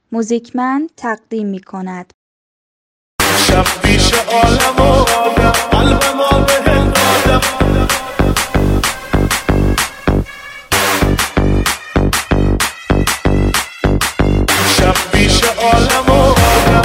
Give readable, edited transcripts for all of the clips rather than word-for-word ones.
موزیکمند تقدیم می کند. شب پیش عالم و آدم قلب ما به هل دادم. شب پیش عالم و آدم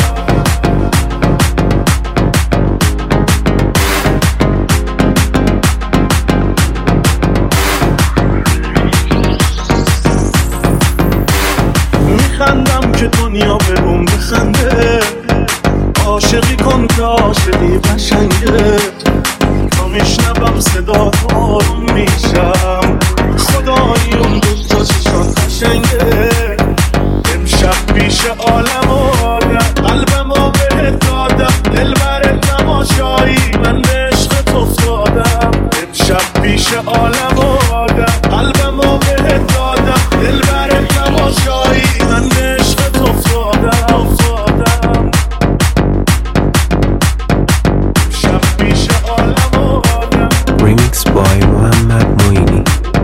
میخندم که دنیا بهمون بخنده. عاشقی کن که عاشقی قشنگه. تا میشنوم صدا آروم میشم. خدایی اون دوتا چشان قشنگه. امشب پیش عالم و آدم قلبمو بهت دادم. دلبر تماشایی من به عشقت افتادم. امشب پیش عالم و آدم قلبمو بهت دادم. دلبر تماشایی من به عشقت افتادم. Remix by محمد معینی.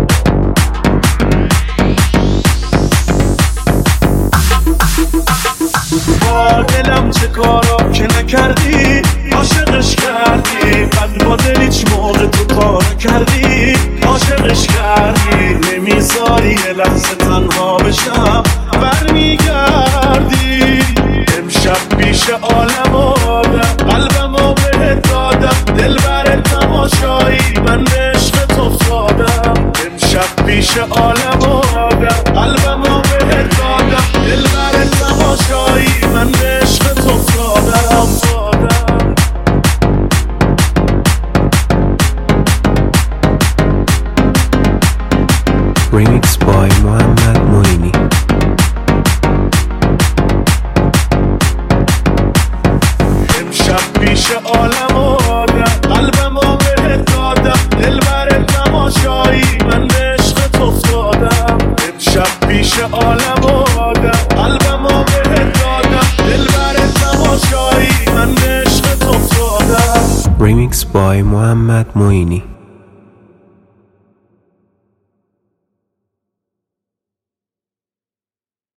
با دلم چه کارا که نکردی. عاشقش کردی بعد با دل هیچ موقع تو کار کردی. عاشقش کردی نمیذاری یه لحظه تنها بشم. برمیگردی امشب پیش عالم و آدم قلبمو بهت دادم. دلبر تماشایی من به عشقت افتادم. امشب پیش عالم و آدم قلبمو بهت دادم. دلبر تماشایی من به عشقت افتادم. Remix by محمد معینی. امشب پیش عالم و آدم قلبمو بهت دادم. دلبر تماشایی من به عشقت افتادم. امشب پیش عالم و آدم قلبمو بهت دادم. دلبر تماشایی من به عشقت افتادم. Remix by محمد معینی.